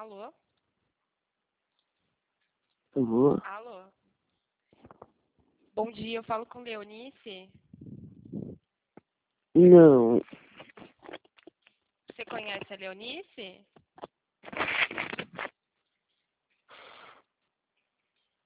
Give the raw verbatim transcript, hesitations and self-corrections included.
Alô? Alô? Alô? Bom dia, eu falo com Leonice. Não, Você conhece a Leonice?